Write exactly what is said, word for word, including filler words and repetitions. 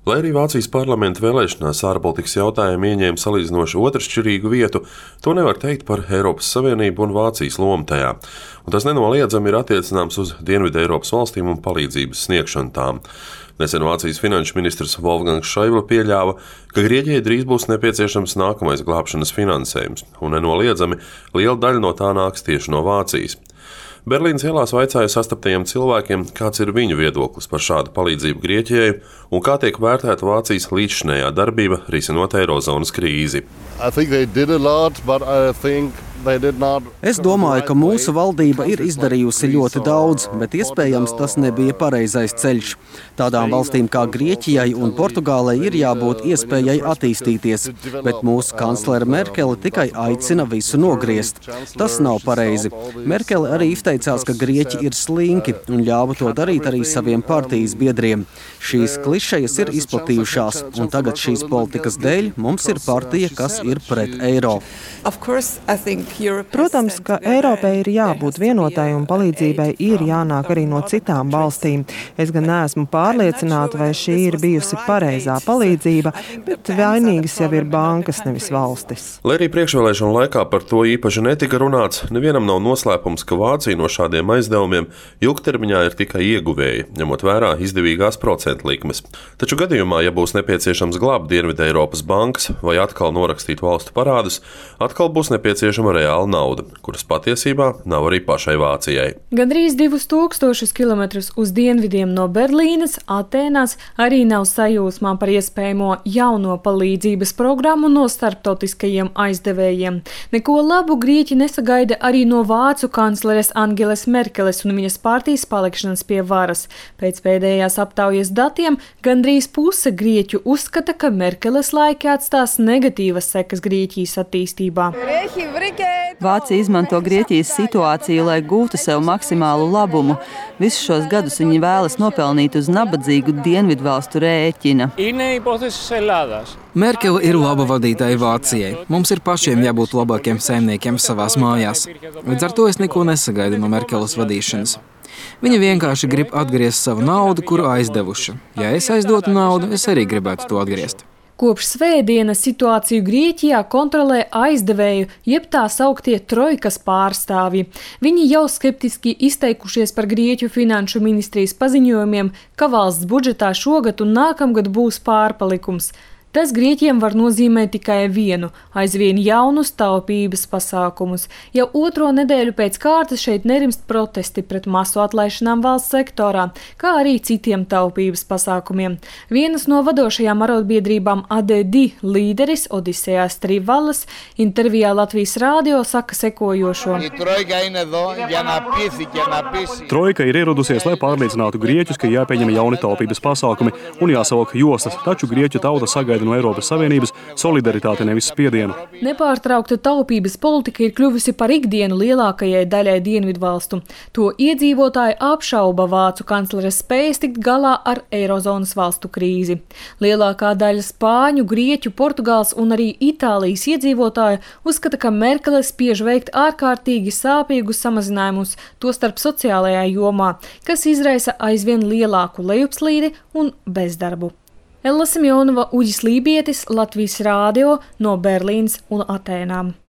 Lai arī Vācijas parlamenta vēlēšanās ārpolitikas jautājumi ieņēma salīdzinoši otršķirīgu vietu, to nevar teikt par Eiropas Savienību un Vācijas lomu tajā. Un tas nenoliedzami ir attiecināms uz Dienvidu Eiropas valstīm un palīdzības sniegšanu tām. Nesen Vācijas finanšu ministrs Wolfgangs Šaibla pieļāva, ka Grieķijai drīz būs nepieciešams nākamais glābšanas finansējums, un nenoliedzami liela daļa no tā nāks tieši no Vācijas. Berlīnas ielās vaicāja sastaptajiem cilvēkiem, kāds ir viņu viedoklis par šādu palīdzību Grieķijai un kā tiek vērtēta Vācijas līdzšinējā darbība risinot eirozonas krīzi. Es domāju, ka mūsu valdība ir izdarījusi ļoti daudz, bet iespējams tas nebija pareizais ceļš. Tādām valstīm kā Grieķijai un Portugālei ir jābūt iespējai attīstīties, bet mūsu kanclere Merkele tikai aicina visu nogriezt. Tas nav pareizi. Merkele arī izteicās, ka Grieķi ir slinki un ļāva to darīt arī saviem partijas biedriem. Šīs klišejas ir izplatījušās, un tagad šīs politikas dēļ mums ir partija, kas ir pret eiro. Protams, ka Eiropai ir jābūt vienotai un palīdzībai ir jānāk arī no citām valstīm. Es gan neesmu pārliecināta, vai šī ir bijusi pareizā palīdzība, bet vainīgas jau ir bankas, nevis valstis. Lai arī priekšvēlēšanu laikā par to īpaši netika runāts, nevienam nav noslēpums, ka Vācija no šādiem aizdevumiem ilgtermiņā ir tikai ieguvēja, ņemot vērā izdevīgās procentu likmes. Taču gadījumā, ja būs nepieciešams glābt Dienvidu Eiropas bankas vai atkal norakstīt valstu parādus, atkal būs nepieciešama reāla nauda, kuras patiesībā nav arī pašai Vācijai. Gandrīz divus tūkstošus kilometrus uz dienvidiem no Berlīnes, Atēnās arī nav sajūsmā par iespējamo jauno palīdzības programmu no starptautiskajiem aizdevējiem. Neko labu Grieķi nesagaida arī no vācu kancleres Angeles Merkeles un viņas partijas palikšanas pie varas. Pēc pēdējās aptaujas datiem gandrīz puse grieķu uzskata, ka Merkeles laiki atstās negatīvas sekas Grieķijas attīstībā. Vācija izmanto Grieķijas situāciju, lai gūtu sev maksimālu labumu. Visus šos gadus viņi vēlas nopelnīt uz nabadzīgu dienvidu valstu rēķina. Merkele ir laba vadītāja Vācijai. Mums ir pašiem jābūt labākiem saimniekiem savās mājās. Līdz ar to es neko nesagaidu no Merkeles vadīšanas. Viņa vienkārši grib atgriezt savu naudu, kuru aizdevuši. Ja es aizdotu naudu, es arī gribētu to atgriezt. Kopš svētdienas situāciju Grieķijā kontrolē aizdevēju, jeb tā sauktie trojkas pārstāvji. Viņi jau skeptiski izteikušies par Grieķu finanšu ministrijas paziņojumiem, ka valsts budžetā šogad un nākamgad būs pārpalikums. Tas Grieķiem var nozīmēt tikai vienu – aizvien jaunus taupības pasākumus. Jau otro nedēļu pēc kārtas šeit nerimst protesti pret masu atlaišanām valsts sektorā, kā arī citiem taupības pasākumiem. Vienas no vadošajām arotbiedrībām A D D līderis Odisejās Trivalas intervijā Latvijas rādio saka sekojošo. Trojka ir ieradusies, lai pārliecinātu grieķus, ka jāpieņem jauni taupības pasākumi un jāsavalk jostas, taču grieķu tauta sagaida no Eiropas Savienības solidaritāti, nevis spiedienu. Nepārtraukta taupības politika ir kļuvusi par ikdienu lielākajai daļai dienvidu valstu. To iedzīvotāji apšauba vācu kancleres spējas tikt galā ar eirozonas valstu krīzi. Lielākā daļa spāņu, grieķu, Portugāles un arī Itālijas iedzīvotāju uzskata, ka Merkele spiež veikt ārkārtīgi sāpīgus samazinājumus, tostarp sociālajā jomā, kas izraisa aizvien lielāku lejupslīdi un bezdarbu. Ella Simjonova, Uģis Lībietis, Latvijas rādio no Berlīnes un Atēnām.